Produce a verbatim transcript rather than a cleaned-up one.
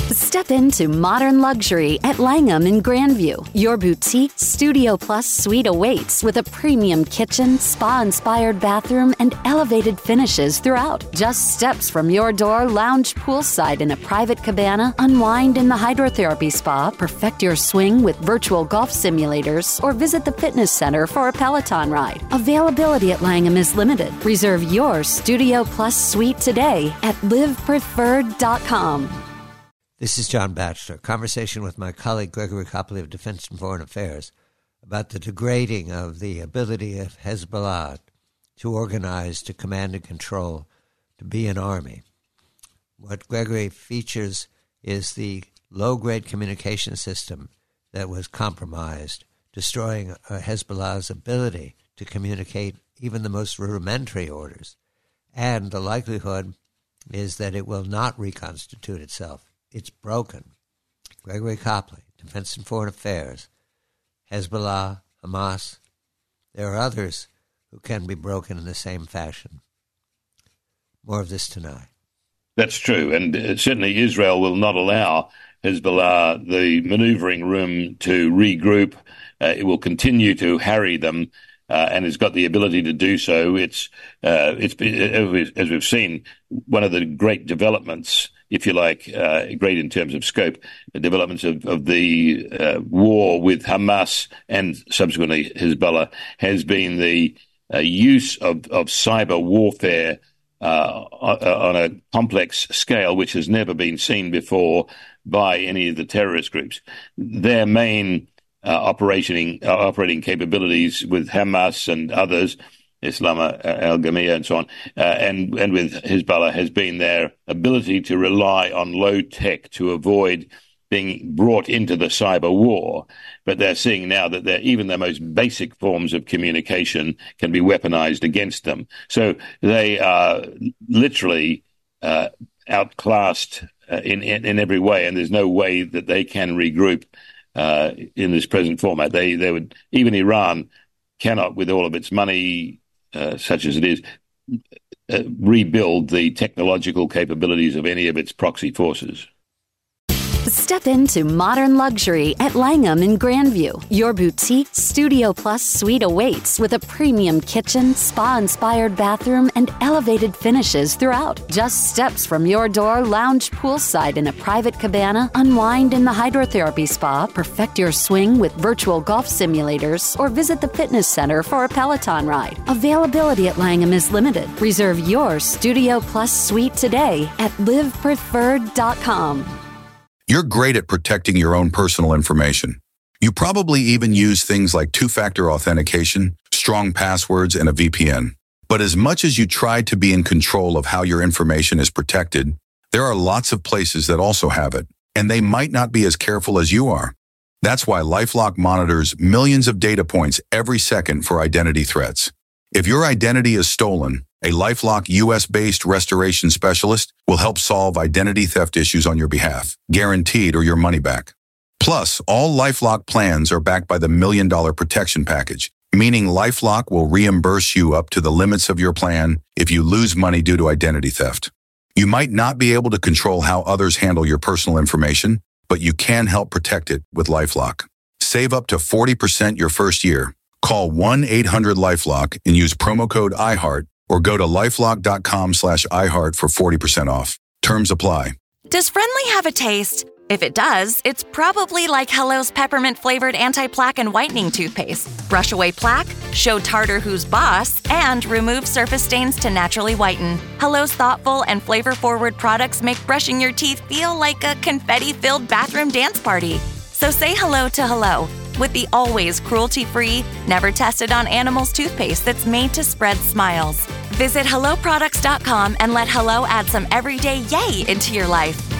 Step into modern luxury at Langham in Grandview. Your boutique Studio Plus suite awaits with a premium kitchen, spa-inspired bathroom, and elevated finishes throughout. Just steps from your door, lounge poolside in a private cabana, unwind in the hydrotherapy spa, perfect your swing with virtual golf simulators, or visit the fitness center for a Peloton ride. Availability at Langham is limited. Reserve your Studio Plus suite today at live preferred dot com. This is John Batchelor. Conversation with my colleague Gregory Copley of Defense and Foreign Affairs about the degrading of the ability of Hezbollah to organize, to command and control, to be an army. What Gregory features is the low-grade communication system that was compromised, destroying Hezbollah's ability to communicate even the most rudimentary orders. And the likelihood is that it will not reconstitute itself. It's broken. Gregory Copley, Defense and Foreign Affairs, Hezbollah, Hamas. There are others who can be broken in the same fashion. More of this tonight. That's true, and uh, certainly Israel will not allow Hezbollah the maneuvering room to regroup. Uh, it will continue to harry them, uh, and has got the ability to do so. It's, uh, it's as we've seen, one of the great developments, if you like, uh, great in terms of scope, the developments of, of the uh, war with Hamas and subsequently Hezbollah has been the uh, use of, of cyber warfare uh, on a complex scale which has never been seen before by any of the terrorist groups. Their main uh, operating, uh, operating capabilities with Hamas and others, Islam al-Ghamiyah and so on, uh, and, and with Hezbollah has been their ability to rely on low tech to avoid being brought into the cyber war. But they're seeing now that they're, even their most basic forms of communication can be weaponized against them. So they are literally uh, outclassed uh, in, in, in every way, and there's no way that they can regroup uh, in this present format. They, they would, even Iran cannot, with all of its money, Uh, such as it is, uh, rebuild the technological capabilities of any of its proxy forces. Step into modern luxury at Langham in Grandview. Your boutique Studio Plus suite awaits with a premium kitchen, spa-inspired bathroom, and elevated finishes throughout. Just steps from your door, lounge poolside in a private cabana, unwind in the hydrotherapy spa, perfect your swing with virtual golf simulators, or visit the fitness center for a Peloton ride. Availability at Langham is limited. Reserve your Studio Plus suite today at live preferred dot com. You're great at protecting your own personal information. You probably even use things like two-factor authentication, strong passwords, and a V P N. But as much as you try to be in control of how your information is protected, there are lots of places that also have it, and they might not be as careful as you are. That's why LifeLock monitors millions of data points every second for identity threats. If your identity is stolen, a LifeLock U S-based restoration specialist will help solve identity theft issues on your behalf, guaranteed or your money back. Plus, all LifeLock plans are backed by the Million Dollar Protection Package, meaning LifeLock will reimburse you up to the limits of your plan if you lose money due to identity theft. You might not be able to control how others handle your personal information, but you can help protect it with LifeLock. Save up to forty percent your first year. Call one eight hundred LifeLock and use promo code iHeart, or go to lifelock.com slash iHeart for forty percent off. Terms apply. Does Friendly have a taste? If it does, it's probably like Hello's peppermint-flavored anti-plaque and whitening toothpaste. Brush away plaque, show tartar who's boss, and remove surface stains to naturally whiten. Hello's thoughtful and flavor-forward products make brushing your teeth feel like a confetti-filled bathroom dance party. So say hello to Hello with the always cruelty-free, never tested on animals toothpaste that's made to spread smiles. Visit hello products dot com and let Hello add some everyday yay into your life.